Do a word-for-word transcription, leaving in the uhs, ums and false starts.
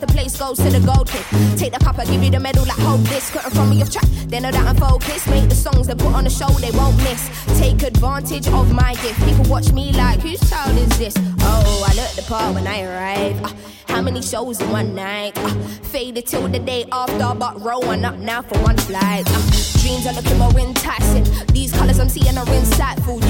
the place goes to the gold kid. Take the cup, I give you the medal, like hold this. Cut in front of your track, they know that I'm focused. Make the songs they put on the show, they won't miss. Take advantage of my gift. People watch me like, whose child is this? Oh, I look the part when I arrive. uh, How many shows in one night? uh, Faded till the day after, but rolling up now for one flight. uh, Dreams are looking more enticing. These colours I'm seeing are insightful.